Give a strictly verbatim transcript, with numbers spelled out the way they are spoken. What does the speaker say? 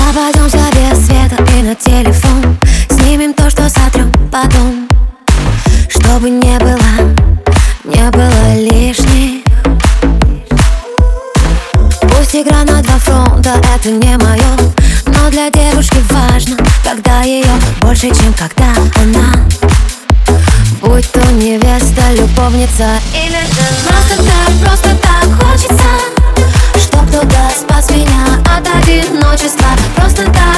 Обойдемся без света и на телефон. Снимем то, что сотрем потом, чтобы не было, не было лишних. Пусть игра на два фронта, это не мое, но для девушки важно, когда ее больше, чем когда она. Будь то невеста, любовница или жена. Просто так, просто так хочется, чтоб кто-то спас меня от одиночества. Просто так.